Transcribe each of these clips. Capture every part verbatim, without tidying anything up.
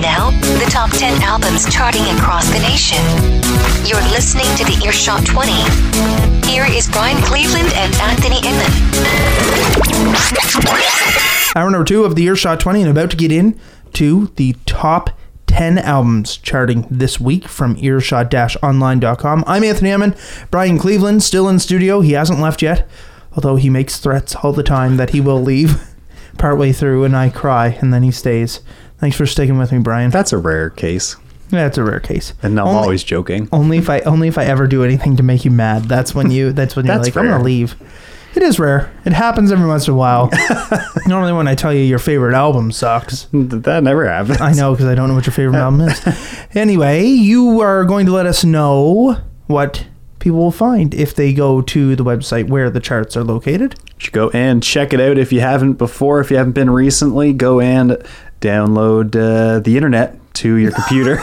now, the top ten albums charting across the nation. You're listening to the Earshot twenty. Here is Brian Cleveland and Anthony Inman. Hour number two of the Earshot twenty, and about to get in to the top ten albums charting this week from earshot dash online dot com. I'm Anthony Inman. Brian Cleveland still in studio. He hasn't left yet, although he makes threats all the time that he will leave partway through, and I cry, and then he stays. Thanks for sticking with me, Brian. That's a rare case. Yeah, it's a rare case. And I'm only, always joking. Only if I only if I ever do anything to make you mad. That's when you. That's when you're That's like, rare. I'm gonna leave. It is rare. It happens every once in a while. Normally, when I tell you your favorite album sucks. That never happens. I know, because I don't know what your favorite album is. Anyway, you are going to let us know what people will find if they go to the website where the charts are located. You should go and check it out if you haven't before. If you haven't been recently, go and download uh, the internet to your computer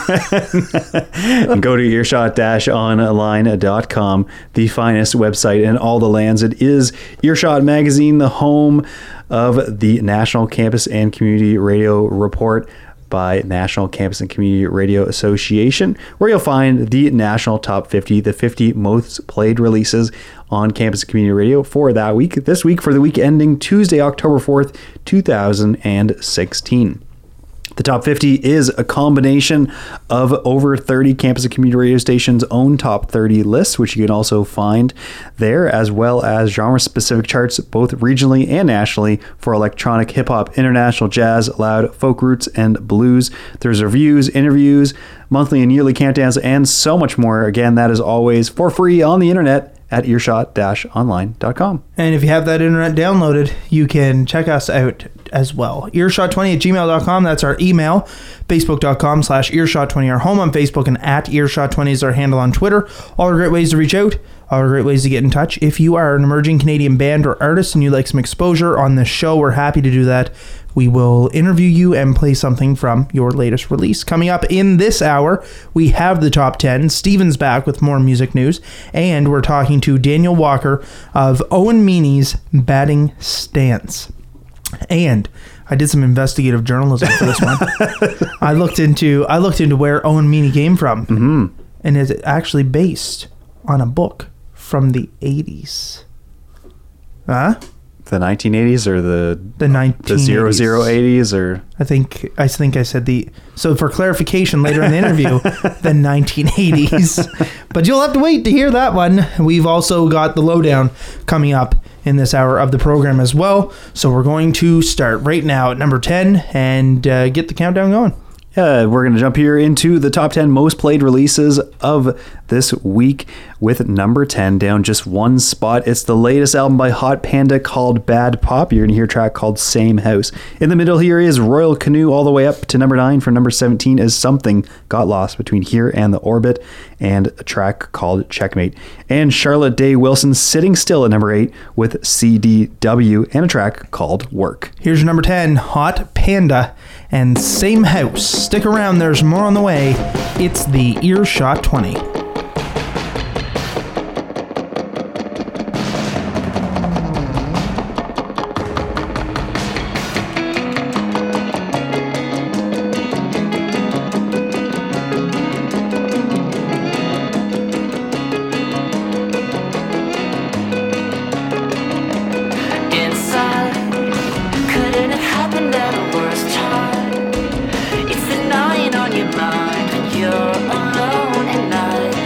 and go to earshot dash online dot com, the finest website in all the lands. It is Earshot Magazine, the home of the National Campus and Community Radio Report by National Campus and Community Radio Association, where you'll find the national top fifty, the fifty most played releases on campus and community radio for that week. This week, for the week ending Tuesday, October fourth, two thousand sixteen. The top fifty is a combination of over thirty campus and community radio stations' own top thirty lists, which you can also find there, as well as genre-specific charts, both regionally and nationally, for electronic, hip-hop, international jazz, loud, folk roots, and blues. There's reviews, interviews, monthly and yearly countdowns, and so much more. Again, that is always for free on the internet at earshot dash online dot com. And if you have that internet downloaded, you can check us out as well. earshot twenty at gmail dot com, that's our email. facebook dot com slash earshot twenty, our home on Facebook, and at earshot twenty is our handle on Twitter. All are great ways to reach out. All are great ways to get in touch. If you are an emerging Canadian band or artist and you'd like some exposure on this show, we're happy to do that. We will interview you and play something from your latest release. Coming up in this hour, we have the top ten. Steven's back with more music news. And we're talking to Daniel Walker of Owen Meany's Batting Stance. And I did some investigative journalism for this one. I looked into I looked into where Owen Meany came from. Mm-hmm. And it's actually based on a book from the eighties. Huh? The nineteen eighties or the the nineteen the zero zero eighties or I think I think I said the so for clarification later in the interview the nineteen eighties, but you'll have to wait to hear that one. We've also got the lowdown coming up in this hour of the program as well, so we're going to start right now at number ten and uh, get the countdown going. Yeah, we're going to jump here into the top ten most played releases of this week with number ten down just one spot. It's the latest album by Hot Panda called Bad Pop. You're going to hear a track called Same House. In the middle here is Royal Canoe all the way up to number nine. For number seventeen is Something Got Lost Between Here and the Orbit, and a track called Checkmate. And Charlotte Day Wilson sitting still at number eight with C D W and a track called Work. Here's your number ten, Hot Panda and Same House. Stick around, there's more on the way. It's the Earshot twenty. It's the night on your mind when you're alone at night.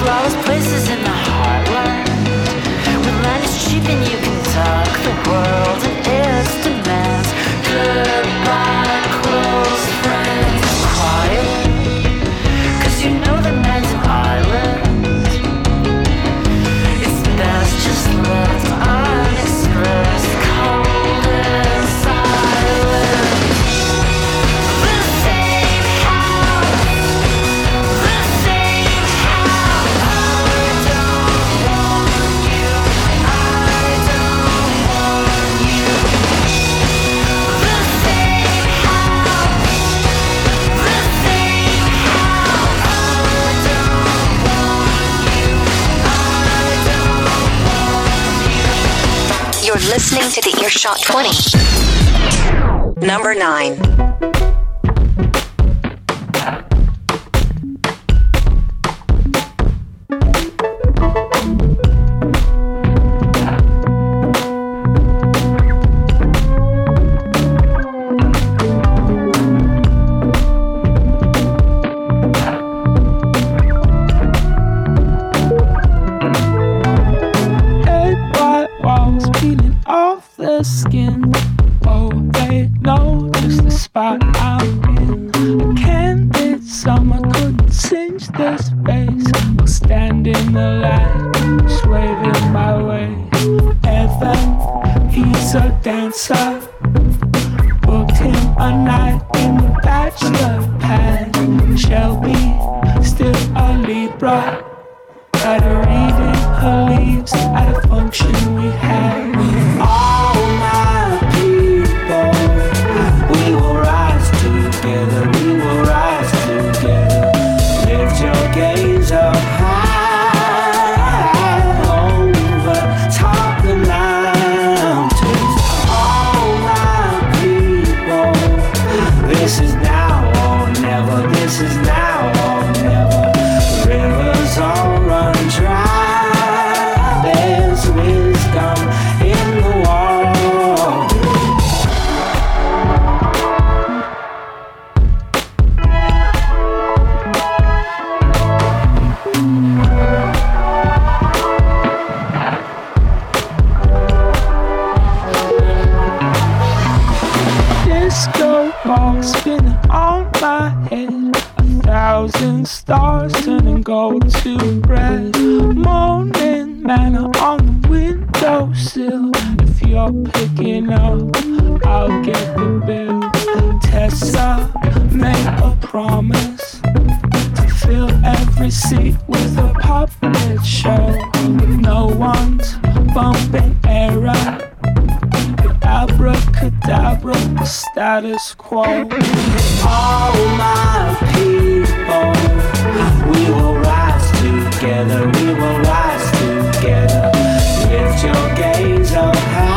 all those places in the heartland where land is cheap and you can talk the world and its demands. Goodbye, close friends. Quiet, cause you know that man's an island. It's best just left unexpressed, cold and silent. The same house, the same house. I don't want you, I don't want you. The same house, the same house. I don't want you, I don't want you. You're listening to the Earshot twenty. Number nine. Eight white walls peeling off the skin. Oh, they know just the spot I'm in. A candid summer couldn't cinch the space. I'll stand in the light, swaying my way. Evan, he's a dancer. Booked him a night in the bachelor pad. Shelby, still a Libra. Got her reading her leaves at a function we had. All my people, we will rise together, we will rise together. Lift your gaze up high, over top the mountains. All my people, this is now or never, this is now or never. Rivers all run dry, there's wisdom in the water. Disco ball spinning on my head. A thousand stars turning gold to red. Moaning manna on the windowsill. If you're picking up, I'll get the bill. Tessa made a promise to fill every seat with a puppet show. No one's bumping error. Abracadabra, the status quo. All my people, we will rise together, we will rise together. Lift your gaze up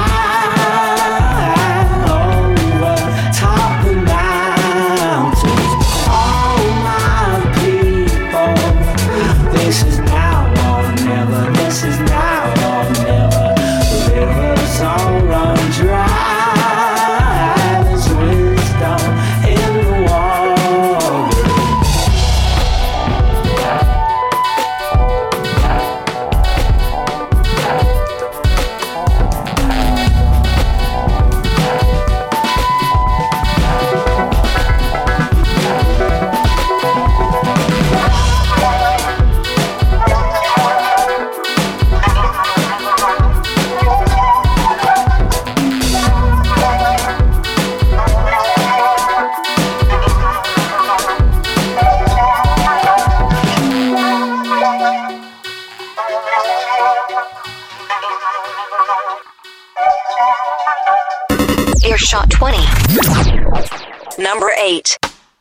high, over top the mountains. All my people, this is now or never, this is now or never. Rivers all run dry, there's wisdom in the water. Earshot twenty. Number eight.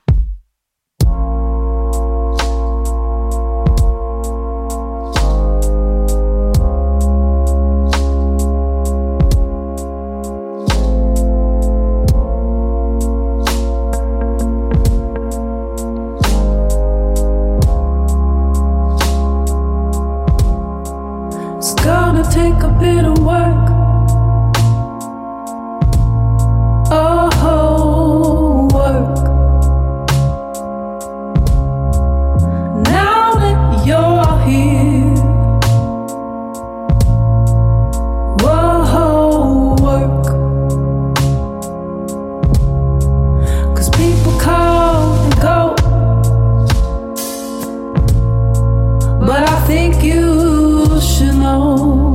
It's gonna take a bit of work. Oh, work. Now that you're here, know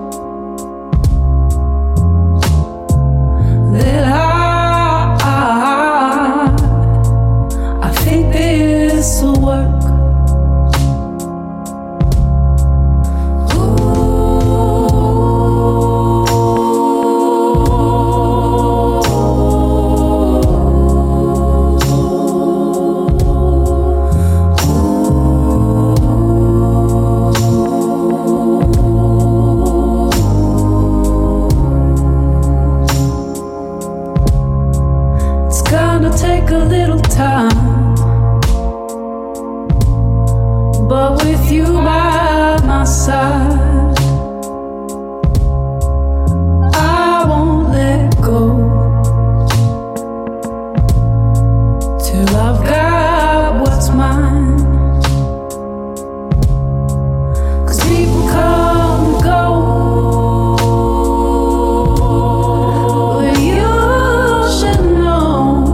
that I, I, I think this will work. Take a little time, but with you by my side, I won't let go till I've got what's mine. 'Cause people come and go, but you should know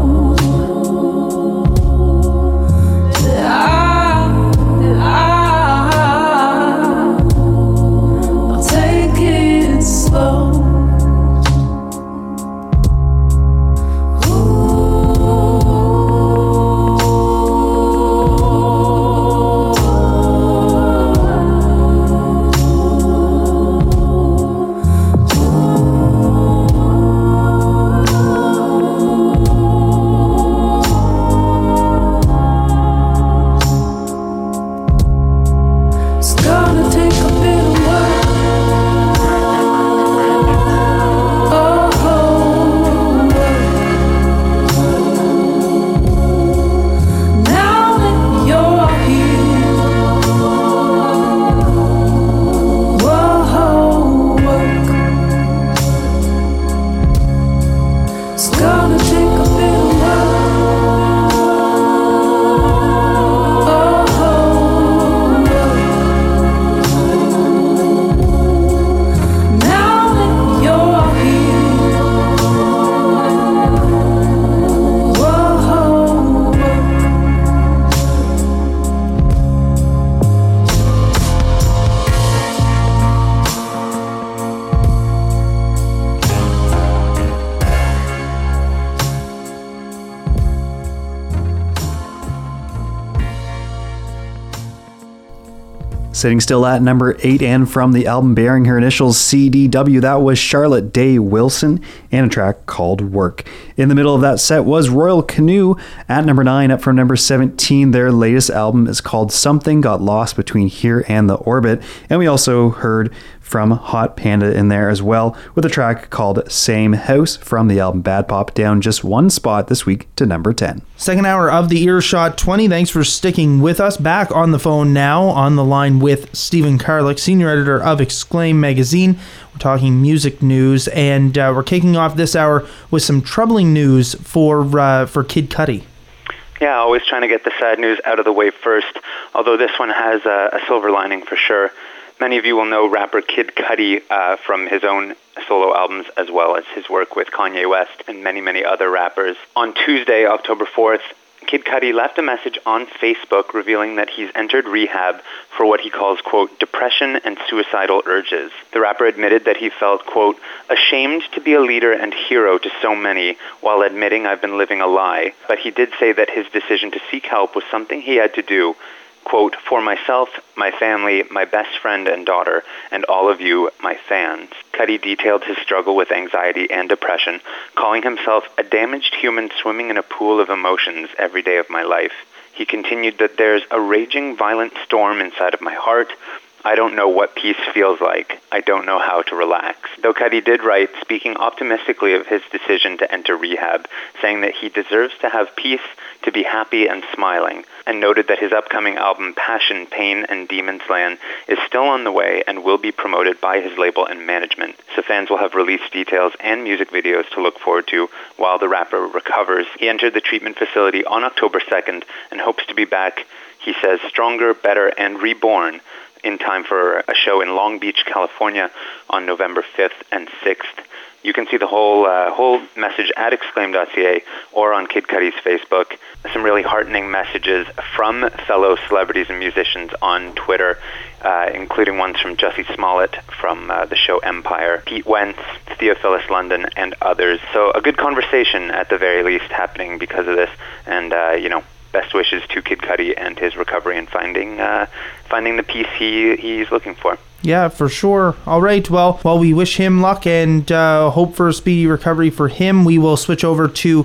Sitting still at number eight, and from the album bearing her initials C D W, that was Charlotte Day Wilson and a track called Work. In the middle of that set was Royal Canoe at number nine, up from number seventeen. Their latest album is called Something Got Lost Between Here and the Orbit. And we also heard from Hot Panda in there as well, with a track called Same House from the album Bad Pop, down just one spot this week to number ten. Second hour of the Earshot twenty. Thanks for sticking with us. Back on the phone now, on the line with Stephen Karlik, senior editor of Exclaim magazine. We're talking music news, and uh, we're kicking off this hour with some troubling news for uh, for Kid Cudi. Yeah, always trying to get the sad news out of the way first, although this one has a, a silver lining for sure. Many of you will know rapper Kid Cudi uh, from his own solo albums, as well as his work with Kanye West and many, many other rappers. On Tuesday, October fourth, Kid Cudi left a message on Facebook revealing that he's entered rehab for what he calls, quote, depression and suicidal urges. The rapper admitted that he felt, quote, ashamed to be a leader and hero to so many while admitting I've been living a lie. But he did say that his decision to seek help was something he had to do, quote, for myself, my family, my best friend and daughter, and all of you, my fans. Cudi detailed his struggle with anxiety and depression, calling himself a damaged human swimming in a pool of emotions every day of my life. He continued that there's a raging, violent storm inside of my heart. I don't know what peace feels like. I don't know how to relax. Though Cudi did write, speaking optimistically of his decision to enter rehab, saying that he deserves to have peace, to be happy and smiling, and noted that his upcoming album Passion, Pain, and Demon's Land is still on the way and will be promoted by his label and management. So fans will have release details and music videos to look forward to while the rapper recovers. He entered the treatment facility on October second and hopes to be back, he says, stronger, better, and reborn in time for a show in Long Beach, California on November fifth and sixth. You can see the whole uh, whole message at exclaim dot c a or on Kid Cudi's Facebook. Some really heartening messages from fellow celebrities and musicians on Twitter, uh, including ones from Jussie Smollett from uh, the show Empire, Pete Wentz, Theophilus London, and others. So a good conversation at the very least happening because of this. And, uh, you know, best wishes to Kid Cudi and his recovery and finding uh, finding the peace he he's looking for. Yeah, for sure. All right. Well, while we wish him luck and uh, hope for a speedy recovery for him, we will switch over to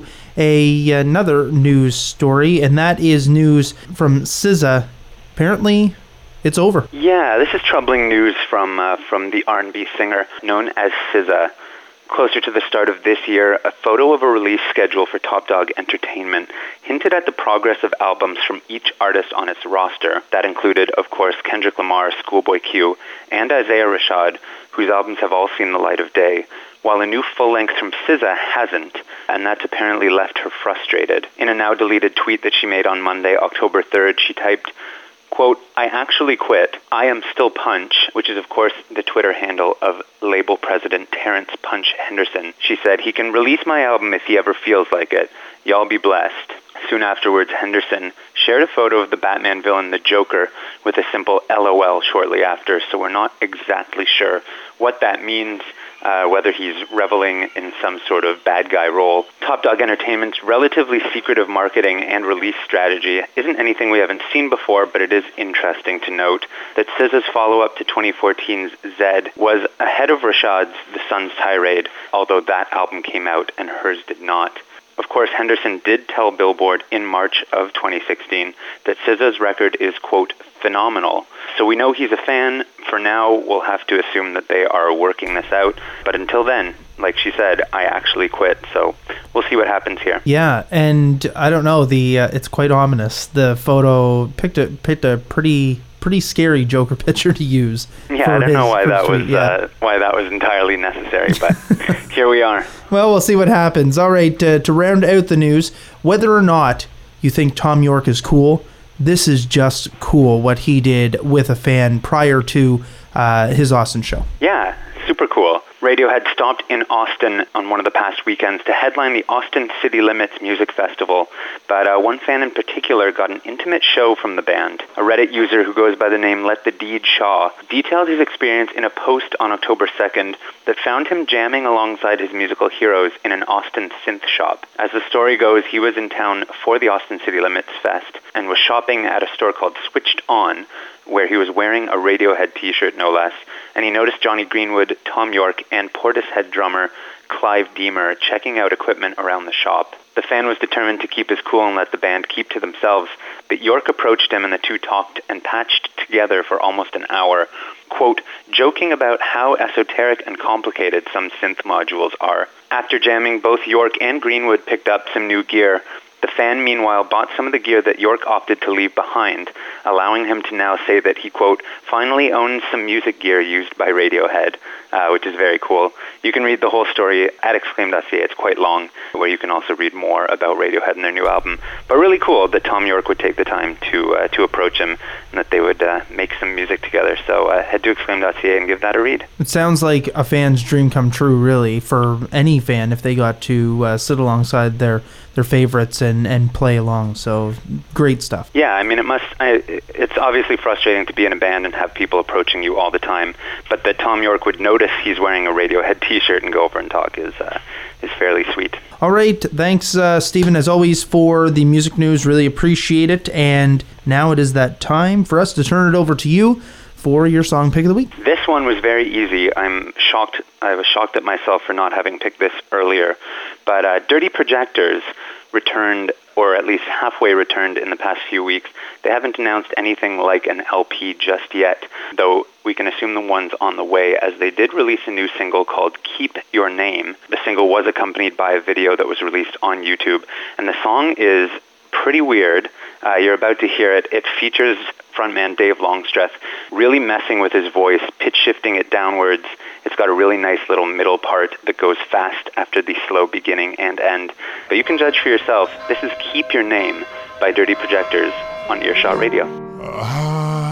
a another news story, and that is news from S Z A. Apparently, it's over. Yeah, this is troubling news from uh, from the R and B singer known as S Z A. Closer to the start of this year, a photo of a release schedule for Top Dog Entertainment hinted at the progress of albums from each artist on its roster. That included, of course, Kendrick Lamar, Schoolboy Q, and Isaiah Rashad, whose albums have all seen the light of day, while a new full-length from S Z A hasn't, and that's apparently left her frustrated. In a now-deleted tweet that she made on Monday, October third, she typed, quote, "I actually quit. I am still Punch," which is, of course, the Twitter handle of label president Terrence Punch Henderson. She said, "He can release my album if he ever feels like it. Y'all be blessed." Soon afterwards, Henderson shared a photo of the Batman villain, the Joker, with a simple L O L shortly after, so we're not exactly sure what that means. Uh, whether he's reveling in some sort of bad guy role. Top Dog Entertainment's relatively secretive marketing and release strategy isn't anything we haven't seen before, but it is interesting to note that S Z A's follow-up to twenty fourteen's Zed was ahead of Rashad's The Sun's Tirade, although that album came out and hers did not. Of course, Henderson did tell Billboard in March of twenty sixteen that S Z A's record is, quote, phenomenal. So we know he's a fan. For now, we'll have to assume that they are working this out. But until then, like she said, I actually quit. So we'll see what happens here. Yeah, and I don't know. The uh, it's quite ominous. The photo picked a picked a pretty pretty scary Joker picture to use. Yeah, I don't know why that was yeah. uh, why that was entirely necessary, but here we are. Well, we'll see what happens. All right, uh, to round out the news, whether or not you think Thom Yorke is cool, this is just cool what he did with a fan prior to uh, his Austin show. Yeah, super cool. Radiohead stopped in Austin on one of the past weekends to headline the Austin City Limits Music Festival, but uh, one fan in particular got an intimate show from the band. A Reddit user who goes by the name Let the Deed Shaw detailed his experience in a post on October second that found him jamming alongside his musical heroes in an Austin synth shop. As the story goes, he was in town for the Austin City Limits Fest and was shopping at a store called Switched On, where he was wearing a Radiohead t-shirt, no less, and he noticed Johnny Greenwood, Thom Yorke, and Portishead drummer Clive Deemer checking out equipment around the shop. The fan was determined to keep his cool and let the band keep to themselves, but Yorke approached him and the two talked and patched together for almost an hour, quote, joking about how esoteric and complicated some synth modules are. After jamming, both Yorke and Greenwood picked up some new gear. The fan, meanwhile, bought some of the gear that Yorke opted to leave behind, allowing him to now say that he, quote, finally owns some music gear used by Radiohead, uh, which is very cool. You can read the whole story at exclaim dot c a. It's quite long, where you can also read more about Radiohead and their new album. But really cool that Thom Yorke would take the time to uh, to approach him and that they would uh, make some music together. So uh, head to exclaim dot c a and give that a read. It sounds like a fan's dream come true, really, for any fan if they got to uh, sit alongside their their favorites and, and play along. So great stuff. Yeah, I mean, it must. I, it's obviously frustrating to be in a band and have people approaching you all the time, but that Thom Yorke would notice he's wearing a Radiohead t-shirt and go over and talk is uh, is fairly sweet. All right, thanks, uh, Stephen, as always, for the music news. Really appreciate it. And now it is that time for us to turn it over to you for your song pick of the week. This one was very easy. I'm shocked. I was shocked at myself for not having picked this earlier. But uh, Dirty Projectors returned, or at least halfway returned in the past few weeks. They haven't announced anything like an L P just yet, though we can assume the one's on the way, as they did release a new single called Keep Your Name. The single was accompanied by a video that was released on YouTube, and the song is pretty weird. Uh, you're about to hear it. It features frontman Dave Longstreth really messing with his voice, pitch shifting it downwards. It's got a really nice little middle part that goes fast after the slow beginning and end. But you can judge for yourself. This is Keep Your Name by Dirty Projectors on Earshot Radio. A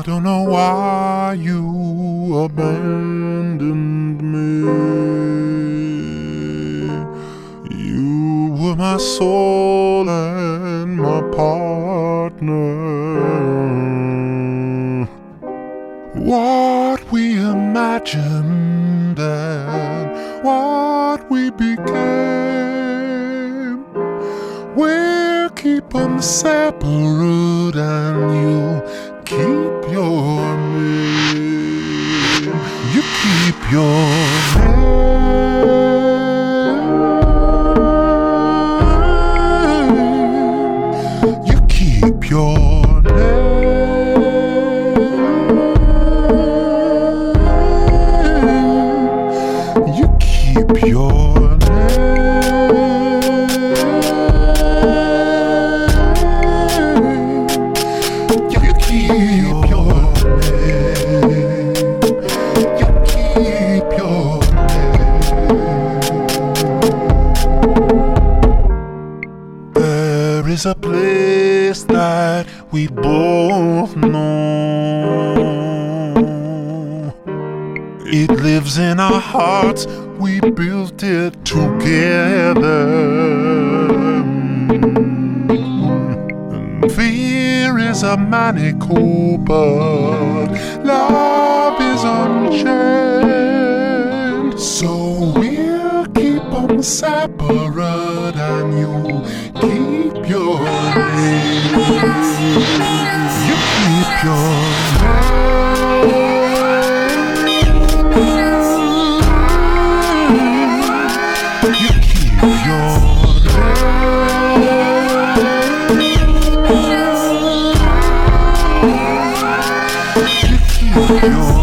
don't know why you abandoned me. You were my soul and my partner. What we imagined and what we became, we'll keep them separate and you keep your name. You keep your name. You keep your name. You keep your There's a place that we both know. It lives in our hearts, we built it together. Fear is a maniacal, but love is unchained. So we'll keep them separate and you keep your name. You keep your name. You keep your name. You keep your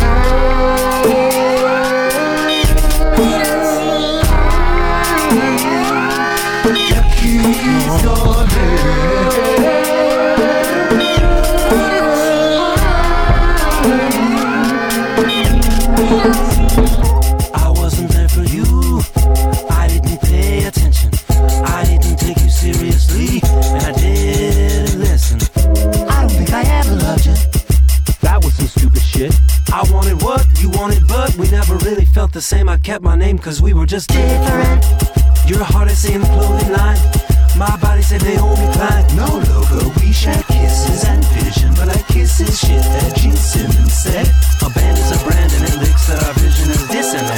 I wasn't there for you. I didn't pay attention. I didn't take you seriously, and I didn't listen. I don't think I ever loved you. That was some stupid shit. I wanted what you wanted, but we never really felt the same. I kept my name cause we were just different. Your heart is in the clothing line. My body said Naomi Klein. No logo, we shared kisses and vision, but I kiss is shit that Gene Simmons said. A band is a brand and it licks that our vision is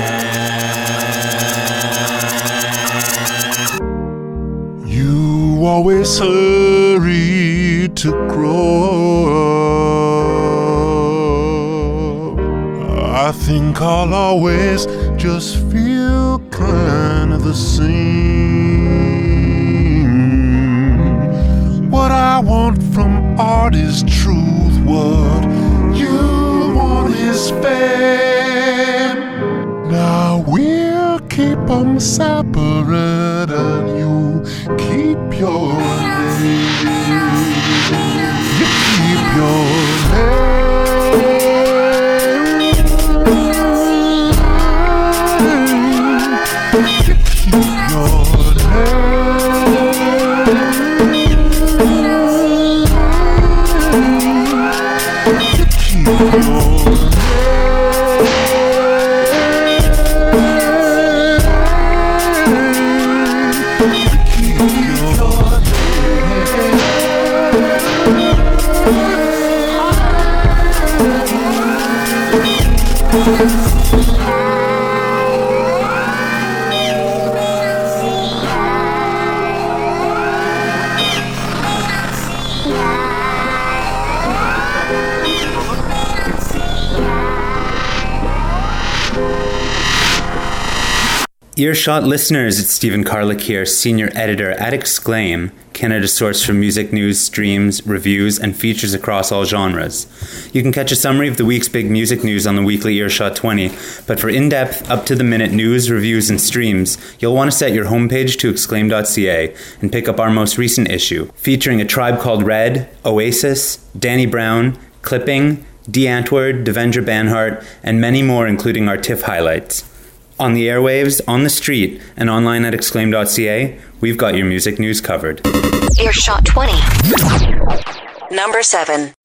dissonant. You always hurry to grow up. I think I'll always just feel kind of the same. What I want from art is truth. What you want is fame. Now we'll keep them separate and you keep your name. You keep your name. You keep your Earshot listeners, it's Stephen Carlick here, Senior Editor at Exclaim, Canada's source for music news, streams, reviews, and features across all genres. You can catch a summary of the week's big music news on the weekly Earshot twenty, but for in-depth, up-to-the-minute news, reviews, and streams, you'll want to set your homepage to exclaim dot c a and pick up our most recent issue, featuring A Tribe Called Red, Oasis, Danny Brown, Clipping, D. Antwoord, Devendra Banhart, and many more, including our TIFF highlights. On the airwaves, on the street, and online at exclaim dot c a, we've got your music news covered. Earshot twenty. Number seven.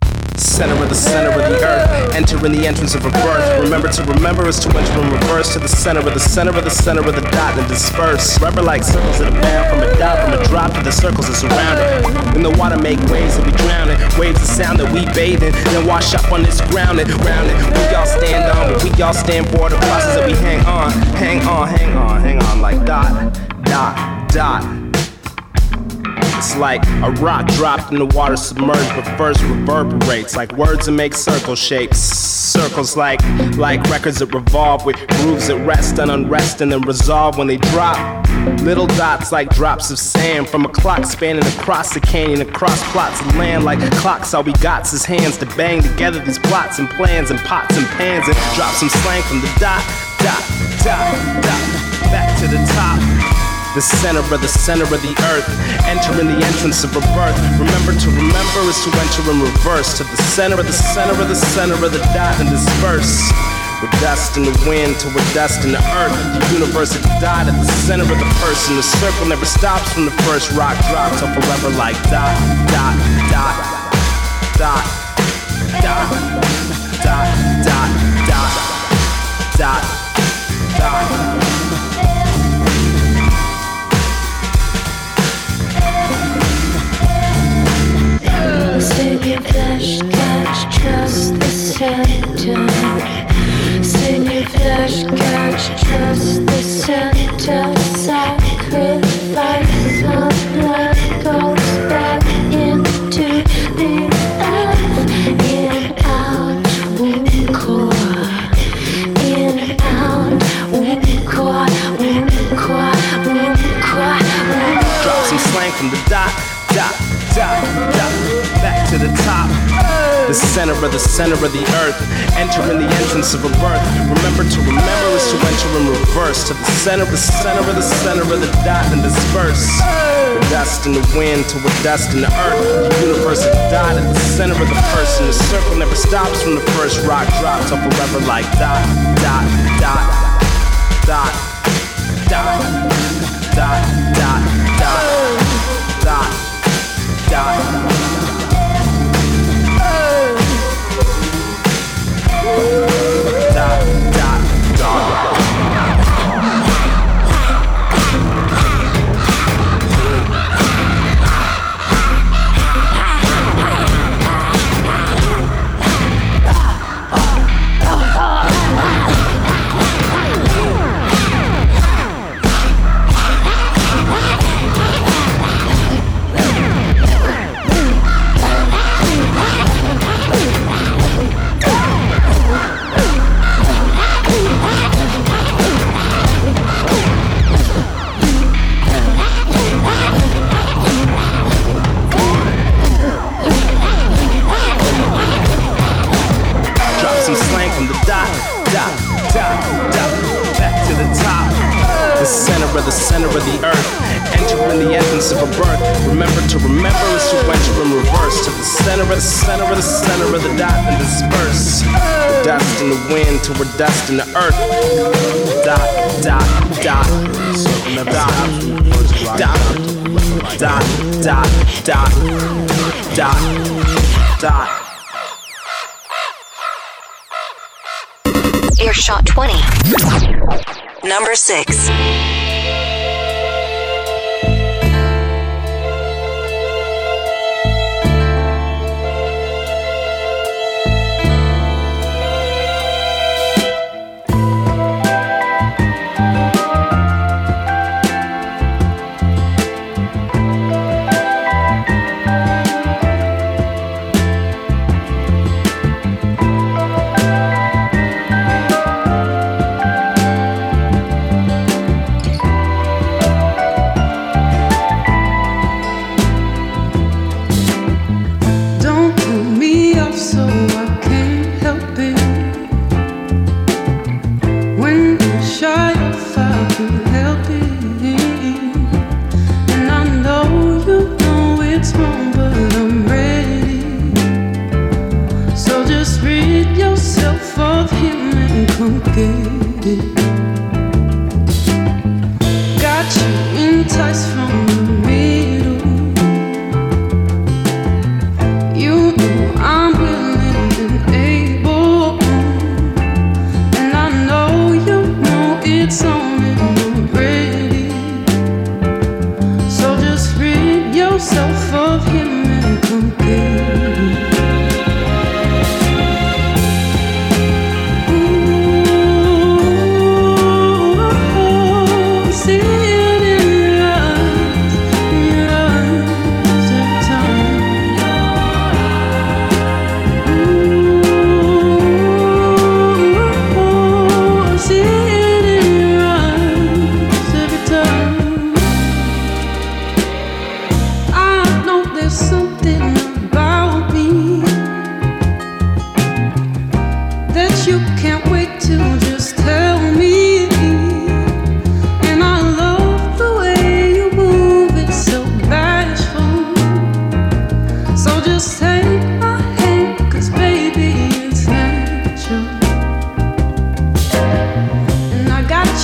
center of the center of the earth, entering the entrance of a birth. Remember to remember is to enter in reverse to the center of the center of the center of the dot and disperse. Rubber like circles that are bound from a dot, from a drop to the circles that surround it. In the water make waves that we drown it, waves of sound that we bathe in, then wash up on this ground it, round it. We all stand on, but we all stand for the process that we hang on, hang on, hang on, hang on like dot, dot, dot. It's like a rock dropped in the water submerged, but first reverberates like words that make circle shapes. Circles like like records that revolve with grooves that rest and unrest and then resolve when they drop. Little dots like drops of sand from a clock spanning across the canyon, across plots of land like clocks. All we got's is hands to bang together these plots and plans and pots and pans and drop some slang from the dot, dot, dot, dot, back to the top. The center of the center of the earth, entering the entrance of a birth. Remember to remember is to enter in reverse to the center of the center of the center of the dot and disperse. We're dust in the wind till we're dust in the earth. The universe is dot at the center of the person. The circle never stops from the first rock drop till forever like dot, dot, dot, dot, dot, dot, dot, dot, dot, dot. Sing your flesh, catch, trust the center. Sing your flesh, catch, trust the center. Sacrifice of blood goes back into the earth. In, out, womb core. In, out, womb core. Womb core, womb core, womb core. Drop some slang from the dot, dot, dot, dot. Back to the top, the center of the center of the earth, entering the entrance of a birth. Remember to remember is to enter in reverse to the center of the center of the center of the dot and disperse. We're dust in the wind till we're dust in the earth. The universe is dot at the center of the person. The circle never stops from the first rock drop till forever like dot, dot, dot, dot, dot, dot, dot, dot, dot, dot. The center of the earth, entering the entrance of a birth. Remember to remember is to enter in reverse to the center of the center of the center of the dot and disperse. We're dust in the wind till we're dust in the earth. Dot, dot, dot, dot, dot, dot, dot, dot, dot. Earshot twenty. Number six. You know I'm willing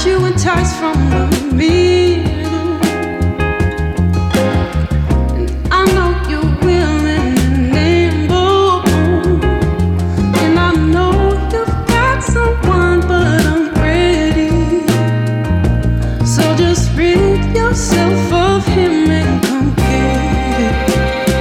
let you entice from the middle. And I know you're willing and able, and I know you've got someone, but I'm ready. So just rid yourself of him and come get it.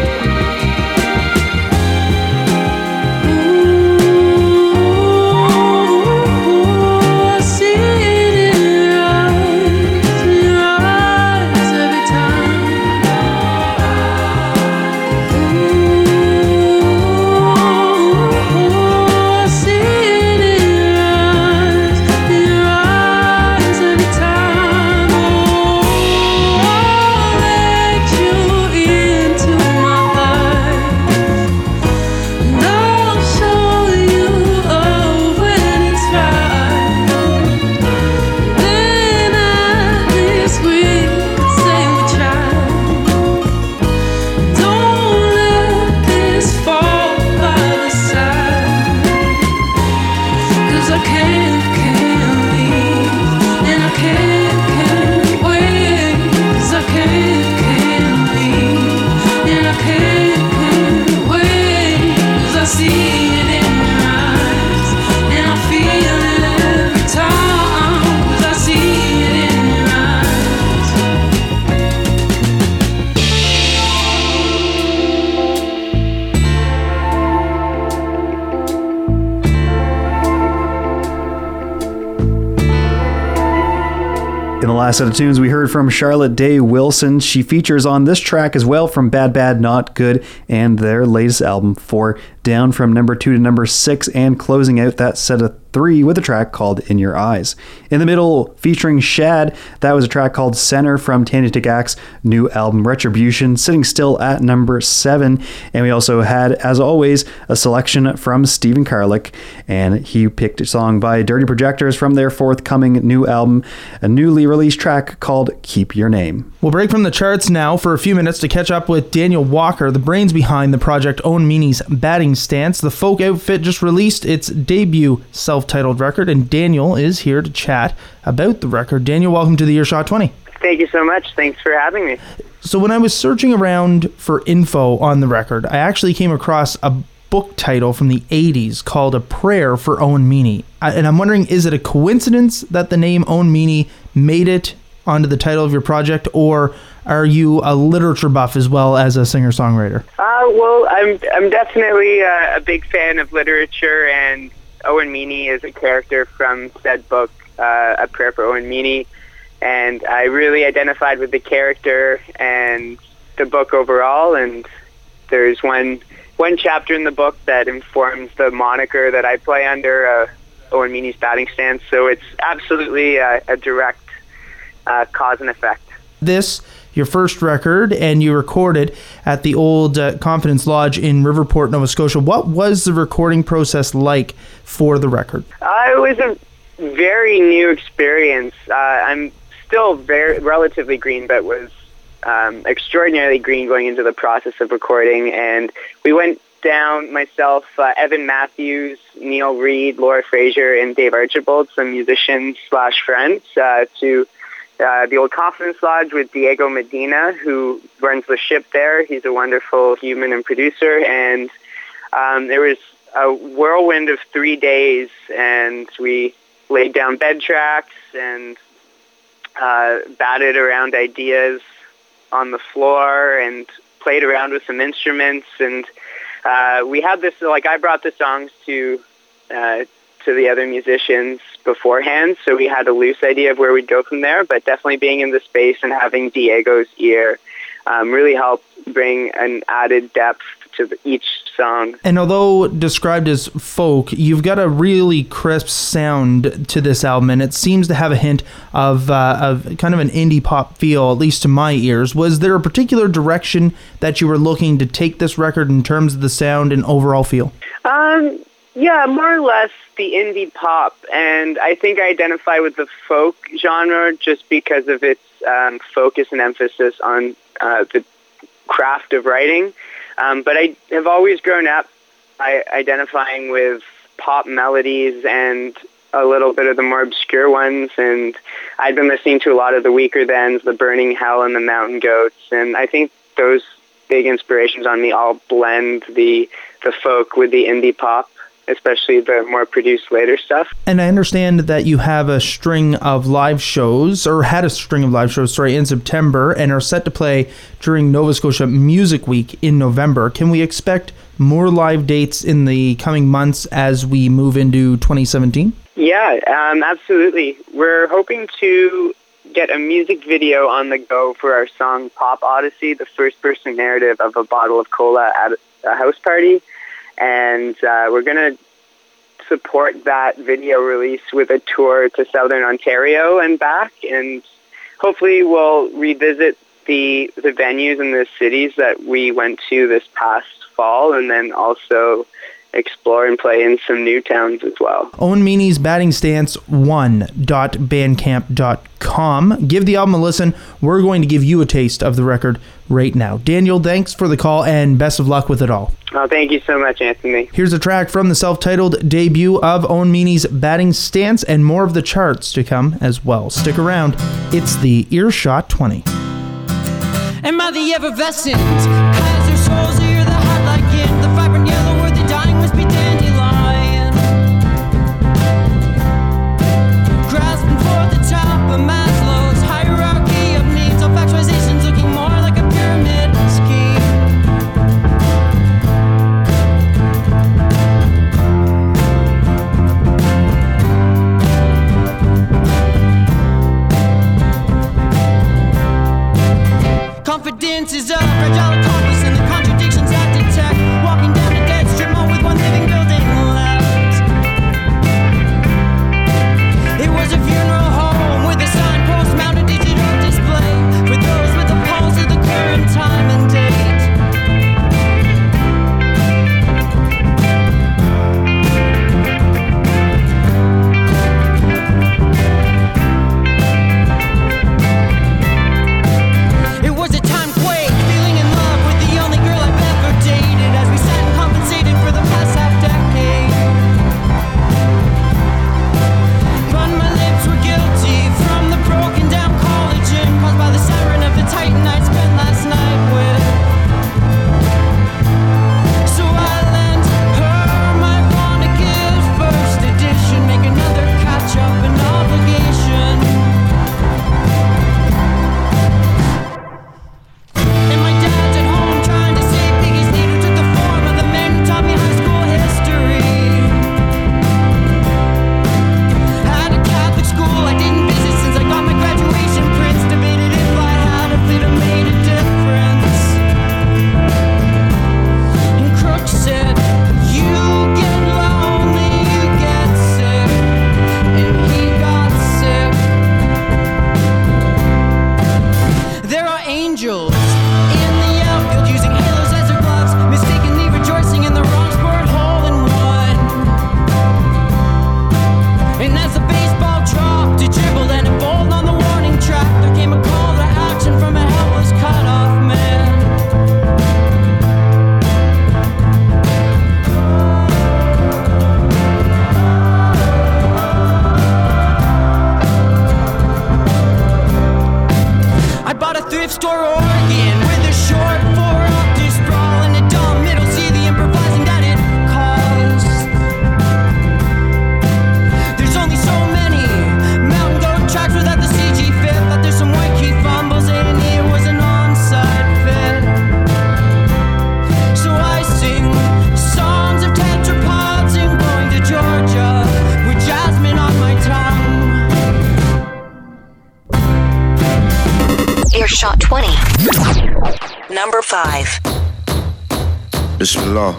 Last set of tunes we heard from Charlotte Day Wilson. She features on this track as well from Bad Bad Not Good and their latest album, Four Down, from number two to number six, and closing out that set of three with a track called In Your Eyes. In the middle, featuring Shad, that was a track called Center from Tanya Tagak's new album Retribution, sitting still at number seven. And we also had, as always, a selection from Stephen Karlik, and he picked a song by Dirty Projectors from their forthcoming new album, a newly released track called Keep Your Name. We'll break from the charts now for a few minutes to catch up with Daniel Walker, the brains behind the project Owen Meany's Batting Stance. The folk outfit just released its debut self-titled record, and Daniel is here to chat about the record. Daniel, welcome to the Earshot twenty. Thank you so much. Thanks for having me. So when I was searching around for info on the record, I actually came across a book title from the eighties called A Prayer for Owen Meany. And I'm wondering, is it a coincidence that the name Owen Meany made it onto the title of your project, or are you a literature buff as well as a singer-songwriter? Uh, well, I'm I'm definitely a, a big fan of literature, and Owen Meany is a character from said book, uh, A Prayer for Owen Meany, and I really identified with the character and the book overall, and there's one one chapter in the book that informs the moniker that I play under, uh, Owen Meany's Batting Stance, so it's absolutely a, a direct uh, cause and effect. This, your first record, and you recorded at the old uh, Confidence Lodge in Riverport, Nova Scotia. What was the recording process like for the record? Uh, it was a very new experience. Uh, I'm still very relatively green, but was um, extraordinarily green going into the process of recording. And we went down, myself, uh, Evan Matthews, Neil Reed, Laura Fraser, and Dave Archibald, some musicians slash friends, uh, to Uh, the old Confidence Lodge with Diego Medina, who runs the ship there. He's a wonderful human and producer. And um, there was a whirlwind of three days, and we laid down bed tracks and uh, batted around ideas on the floor and played around with some instruments. And uh, we had this, like I brought the songs to uh, to the other musicians beforehand, so we had a loose idea of where we'd go from there, but definitely being in the space and having Diego's ear um, really helped bring an added depth to the, each song. And although described as folk, you've got a really crisp sound to this album, and it seems to have a hint of, uh, of kind of an indie pop feel, at least to my ears. Was there a particular direction that you were looking to take this record in terms of the sound and overall feel? Um, yeah, more or less the indie pop, and I think I identify with the folk genre just because of its um, focus and emphasis on uh, the craft of writing. Um, but I have always grown up I, identifying with pop melodies and a little bit of the more obscure ones, and I'd been listening to a lot of the Weaker Thans, the Burning Hell, and the Mountain Goats, and I think those big inspirations on me all blend the the folk with the indie pop, especially the more produced later stuff. And I understand that you have a string of live shows, or had a string of live shows, sorry, in September, and are set to play during Nova Scotia Music Week in November. Can we expect more live dates in the coming months as we move into twenty seventeen? Yeah, um, absolutely. We're hoping to get a music video on the go for our song Pop Odyssey, the first-person narrative of a bottle of cola at a house party. And uh, we're going to support that video release with a tour to Southern Ontario and back. And hopefully we'll revisit the the venues and the cities that we went to this past fall, and then also explore and play in some new towns as well. Owen Meany's batting stance one dot bandcamp dot com. Give the album a listen. We're going to give you a taste of the record right now. Daniel, thanks for the call and best of luck with it all. Oh, thank you so much, Anthony. Here's a track from the self-titled debut of Owen Meany's batting stance, and more of the charts to come as well. Stick around. It's the Earshot twenty. Am I the effervescent? As their souls hear the hot like it, the vibrant yellow word, the dying must be dandelion. Grasping for the top of Maslow's hierarchy of needs, of actualizations looking more like a pyramid scheme. Confidence is a fragile accomplice in the contradictions I detect. Walking down a dead strip mall with one living building left. It was a funeral home with a signpost mounted digital display for those with the pulse of the current time and date. It was a time quake, feeling in love with the only girl I've ever dated, as we sat and compensated for the past half decade. But my lips were guilty from the broken down collagen caused by the siren of the titan I spent last night with. So I lent her my Wanna Give first edition, make another catch up an obligation. And my dad's at home trying to save Piggy's need, who took the form of the man who taught me high school history. At a Catholic school I didn't visit since I got my graduation prints. Debated if I had, if it had made a difference. And Crook said, you get lonely, you get sick. And he got sick. There are angels in the outfield using halos as their gloves, mistakenly rejoicing in the wrong sport hole in one. And as the baseball dropped, it dribbled and it bowled on the warning track, there came a call to action from a helpless cut-off man. I bought a thrift store organ with a short four octave sprawl and a dumb middle C, the improvising that it caused. There's only so many mountain goat tracks without the C G fit, but there's some white key fumbles and it was an onside fit. So I sing songs of tetrapods and going to Georgia with jasmine on my tongue. Earshot twenty. Number five. Bismillah.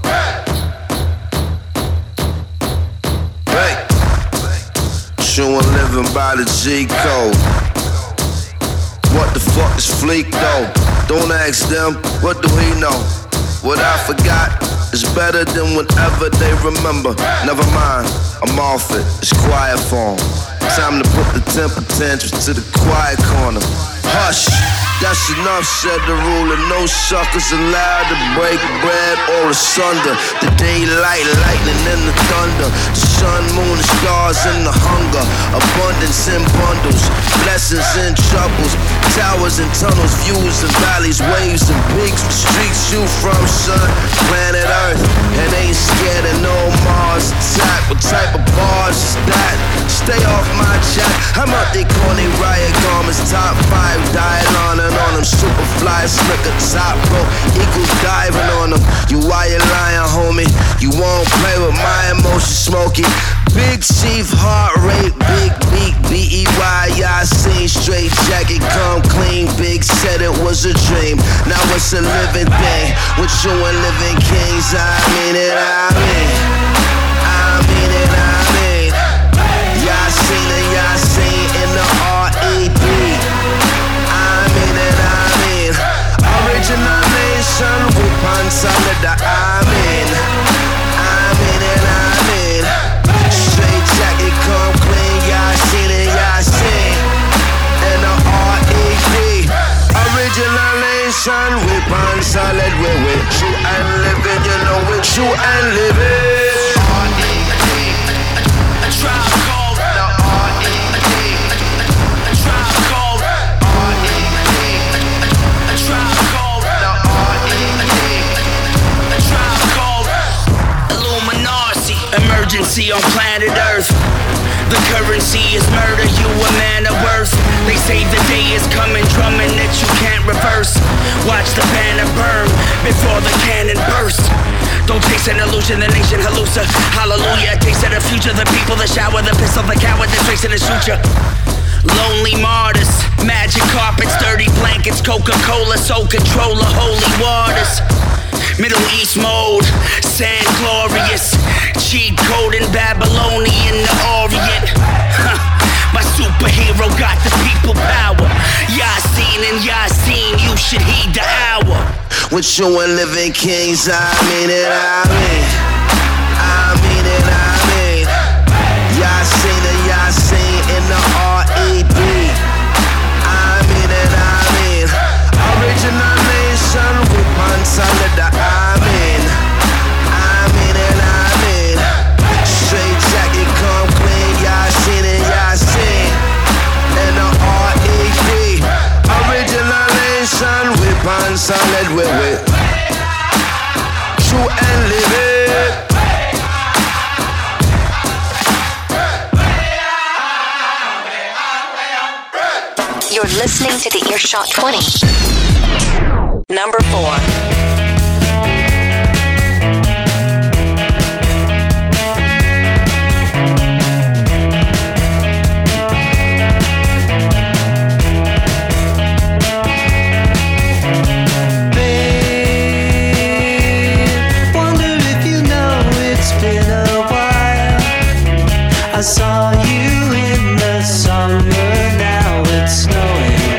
Hey, showing living by the G code. What the fuck is Fleek though? Don't ask them, what do he know? What I forgot is better than whatever they remember. Never mind, I'm off it, it's quiet form. Time to put the temper tantrums to the quiet corner. Hush, that's enough, said the ruler. No suckers allowed to break bread or asunder. The daylight, lightning, and the thunder. The sun, moon, the stars, and the hunger. Abundance in bundles, blessings and troubles. Towers and tunnels, views and valleys, waves and peaks. Streets you from, son, planet Earth. And ain't scared of no Mars attack. What type of bars is that? Stay off my chat. I'm out they corny riot garments. Top five, dial on and on them. Superfly, slicker, top row. Equal diving on them. You why you lying, homie? You won't play with my emotions, Smokey. Big chief, heart rate, big beat, B E Y, I seen straight jacket, come clean, big said it was a dream, now it's a living thing, with you and living kings, I mean it, I mean, I mean it, I mean, y'all seen it, y'all seen in the R E D, I mean it, I mean, original nation, with Pansalida, I mean, I mean it, I mean, straight jacket, come clean, y'all seen it, y'all seen, in the R E D, original nation, with Pansalid, we're with you and living, you know with you and living, R E D, a tribe called, the R E D, a tribe called, R E D, a tribe called, the R E D, a tribe called, Illuminati, emergency on planet Earth. The currency is murder, you a man of worth. They say the day is coming, drumming that you can't reverse. Watch the banner burn before the cannon burst. Don't chase an illusion, the nation hallucina. Hallelujah, taste of the future, the people, the shower, the pistol, the coward, the trace and the suture. Lonely martyrs, magic carpets, dirty blankets, Coca-Cola, soul controller, holy waters. Middle East mode, sand glorious, cheat code in Babylonian, the Orient. Huh. My superhero got the people power. Yasin and Yasin, you should heed the hour. With you and living kings, I mean it, I mean, I mean it, I mean. Yasin and Yasin in the R E D, I mean it, I mean. Original nation with Pansalida, I mean, I mean it, I mean. Straight jacket, come clean, y'all seen it, y'all seen. In the R E D, original nation with Pansalid, with with true and live it. You're listening to the Earshot twenty. Number four. I saw you in the summer, now it's snowing.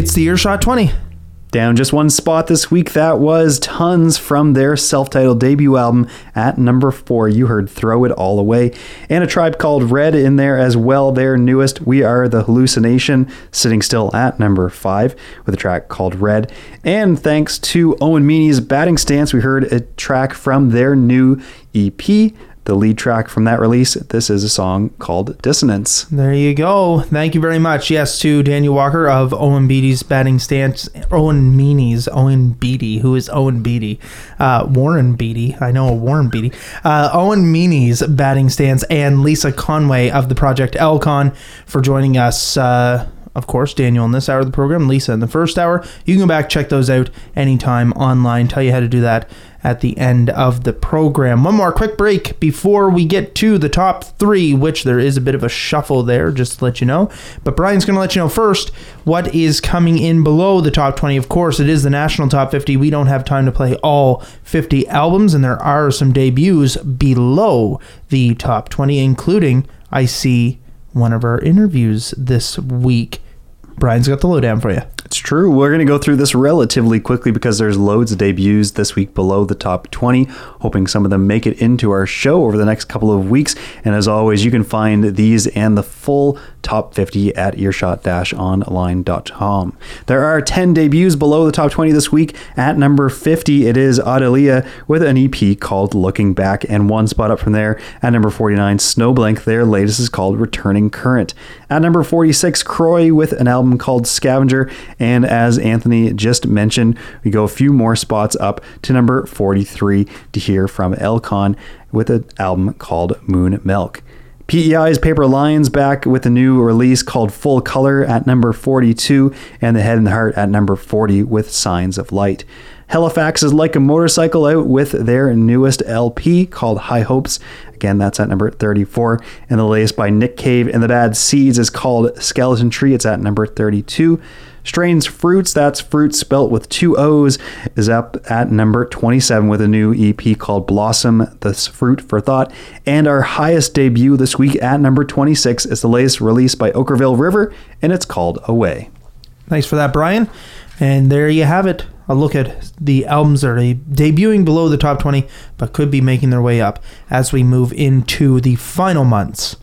It's the Earshot twenty. Down just one spot this week, that was Tons from their self-titled debut album at number four. You heard Throw It All Away. And A Tribe Called Red in there as well, their newest, We Are the Hallucination, sitting still at number five with a track called Red. And thanks to Owen Meany's Batting Stance, we heard a track from their new E P, the lead track from that release. This is a song called Dissonance. There you go. Thank you very much. Yes, to Daniel Walker of Owen Beatty's Batting Stance. Owen Meany's Owen Beatty. Who is Owen Beatty? Uh, Warren Beatty. I know Warren Beatty. Uh, Owen Meany's Batting Stance, and Lisa Conway of the project Elcon for joining us. Uh, Of course, Daniel in this hour of the program, Lisa in the first hour. You can go back, check those out anytime online. Tell you how to do that at the end of the program. One more quick break before we get to the top three, which there is a bit of a shuffle there, just to let you know. But Brian's going to let you know first what is coming in below the top twenty. Of course, it is the national top fifty. We don't have time to play all fifty albums, and there are some debuts below the top twenty, including, I see, one of our interviews this week. Brian's got the lowdown for you. It's true. We're going to go through this relatively quickly because there's loads of debuts this week below the top twenty, hoping some of them make it into our show over the next couple of weeks. And as always, you can find these and the full top fifty at earshot dash online dot com. There are ten debuts below the top twenty this week. At number fifty, it is Audelia with an E P called Looking Back, and one spot up from there at number forty-nine, Snowblink. Their latest is called Returning Current. At number forty-six, Croy with an album called Scavenger. And as Anthony just mentioned, we go a few more spots up to number forty-three to hear from Elcon with an album called Moon Milk. P E I's Paper Lions back with a new release called Full Color at number forty-two, and The Head and the Heart at number forty with Signs of Light. Halifax is Like a Motorcycle out with their newest L P called High Hopes. Again, that's at number thirty-four. And the latest by Nick Cave and the Bad Seeds is called Skeleton Tree. It's at number thirty-two. Strange Fruits, that's fruit spelt with two O's, is up at number twenty-seven with a new E P called Blossom, the Fruit for Thought. And our highest debut this week at number twenty-six is the latest release by Okerville River, and it's called Away. Thanks for that, Brian. And there you have it. A look at the albums that are debuting below the top twenty, but could be making their way up as we move into the final months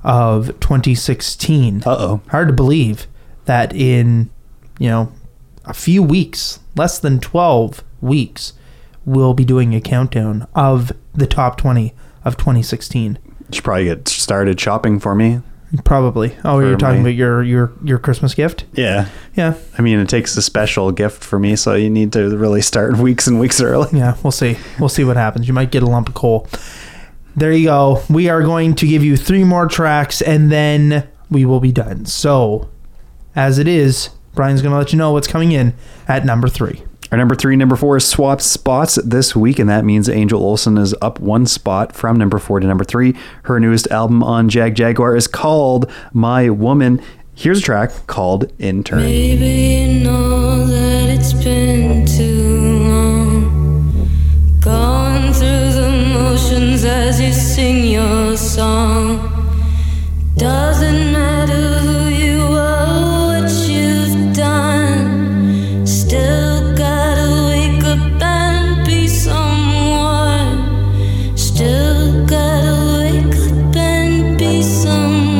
of twenty sixteen. Uh-oh. Hard to believe that in, you know, a few weeks, less than twelve weeks, we'll be doing a countdown of the top twenty of twenty sixteen. You should probably get started shopping for me. Probably. Oh, For you're talking my- about your, your, your Christmas gift? Yeah. Yeah. I mean, it takes a special gift for me, so you need to really start weeks and weeks early. Yeah, we'll see. We'll see what happens. You might get a lump of coal. There you go. We are going to give you three more tracks, and then we will be done. So, as it is, Brian's going to let you know what's coming in at number three. Our number three and number four is swapped spots this week, and that means Angel Olsen is up one spot from number four to number three. Her newest album on Jag Jaguar is called My Woman. Here's a track called Intern. Maybe you know that it's been too long. Gone through the motions as you sing your song. Doesn't matter who you are, what you've done. Still gotta wake up and be someone. Still gotta wake up and be someone.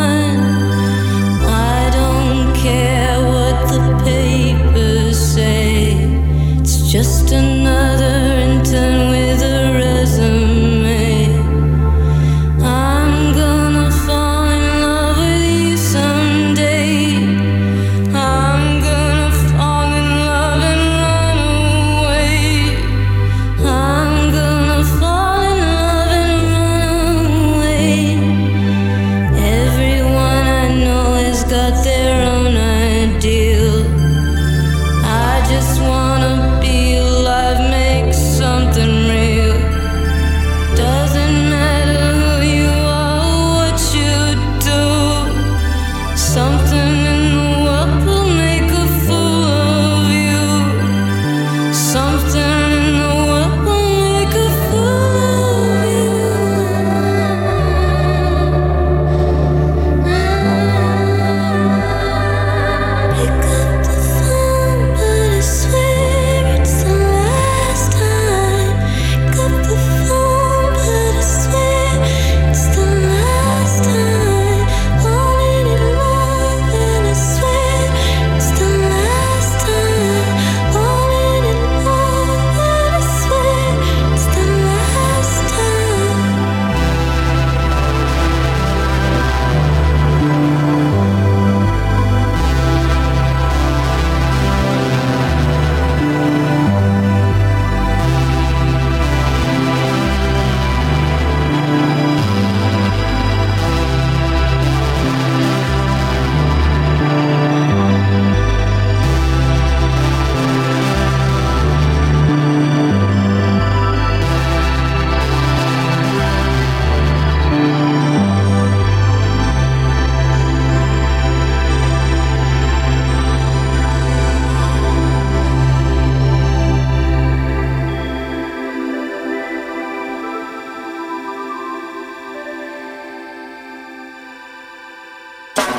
I don't care what the papers say. It's just another intern with a resume. I'm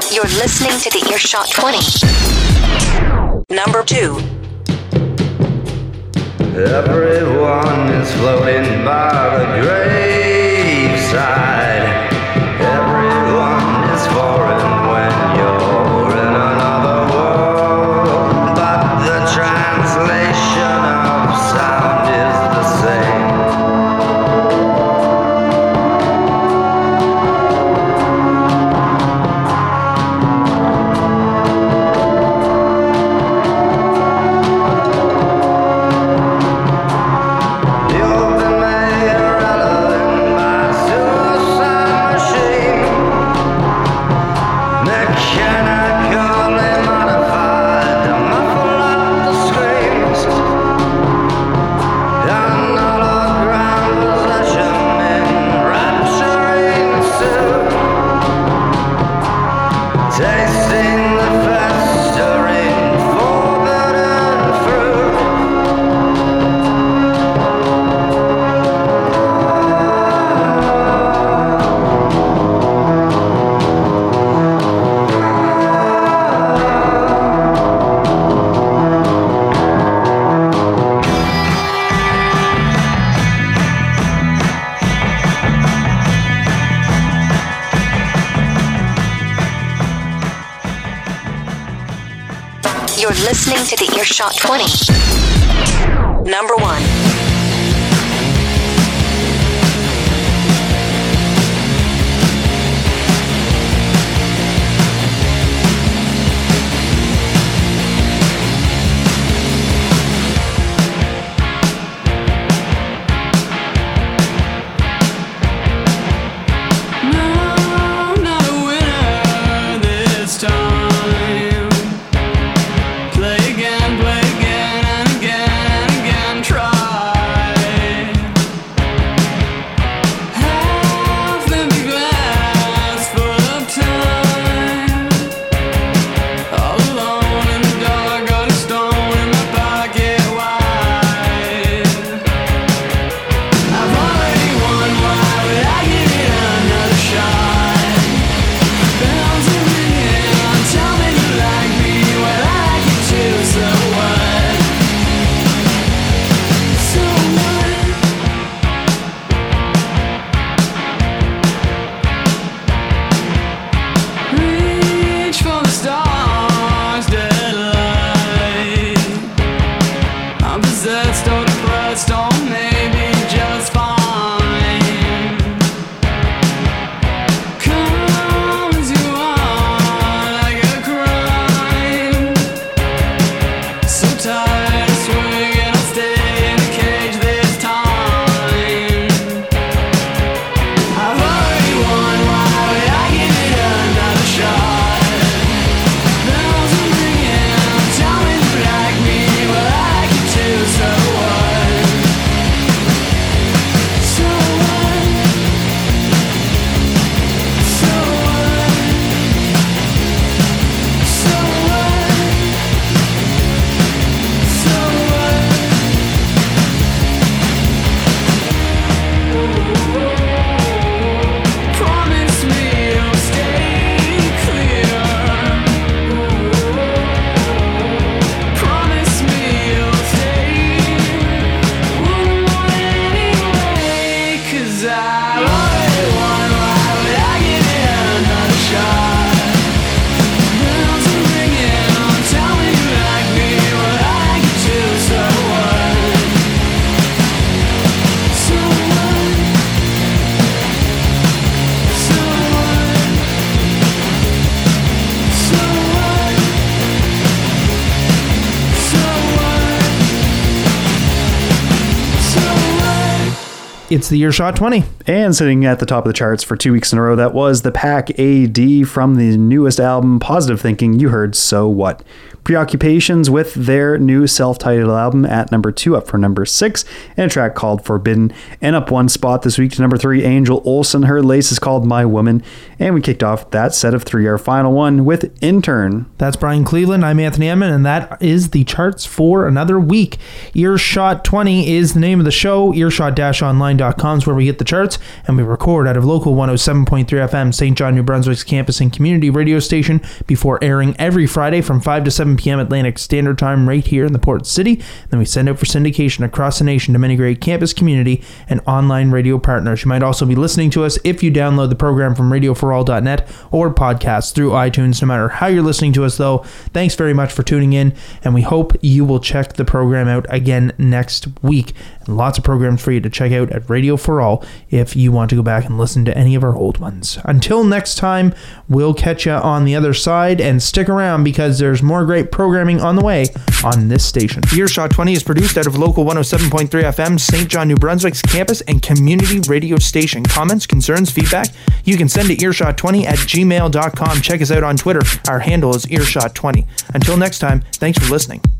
You're listening to the Earshot twenty. Number two. Everyone is floating by the graveside. Everyone is foreign when you're in another world, but the translation of sound is the same. You're listening to the Earshot twenty. Number one. No, not a winner this time. Play again, play again, and again, and again, try. Half empty glass full of time. All alone in the dark, got a stone in my pocket wide. I've already won, why would I give it another shot? Bells are ringing, tell me you like me, well I like you too, so what? So what? Reach for the stars, dead light. I'm possessed or depressed or maybe just fine. Come as you are, like a crime. So tired of swinging, I'll stay in the cage this time. I've already won, why would I give it another shot? Bells are ringing, tell me you like me, well I like you too, so what? So what? So what? So what? So what? Promise me you'll stay clear. Promise me you'll stay. Wouldn't want it anyway, 'cause I already won, why would I give it another shot? Bells are ringing, tell me you like me, well I like you too, so what? So what? So what? So what? So what? So what? It's the Earshot twenty. And sitting at the top of the charts for two weeks in a row, that was the Pack A D from the newest album, Positive Thinking. You heard So What? Preoccupations with their new self-titled album at number two, up from number six, and a track called Forbidden. And up one spot this week to number three, Angel Olsen. Her latest is called My Woman. And we kicked off that set of three, our final one, with Intern. That's Brian Cleveland. I'm Anthony Emmett, and that is the charts for another week. Earshot twenty is the name of the show. earshot dash online dot dot com is where we hit the charts, and we record out of local one oh seven point three F M Saint John, New Brunswick's campus and community radio station before airing every Friday from five to seven p.m. Atlantic Standard Time right here in the Port City. Then we send out for syndication across the nation to many great campus, community, and online radio partners. You might also be listening to us if you download the program from radio for all dot net or podcasts through iTunes. No matter how you're listening to us, though, thanks very much for tuning in, and we hope you will check the program out again next week. And lots of programs for you to check out at Radio for All if you want to go back and listen to any of our old ones. Until next time, we'll catch you on the other side, and stick around because there's more great programming on the way on this station. Earshot twenty is produced out of local one oh seven point three F M Saint John, New Brunswick's campus and community radio station. Comments, concerns, feedback, you can send to earshot twenty at gmail dot com. Check us out on Twitter. Our handle is earshot twenty. Until next time, thanks for listening.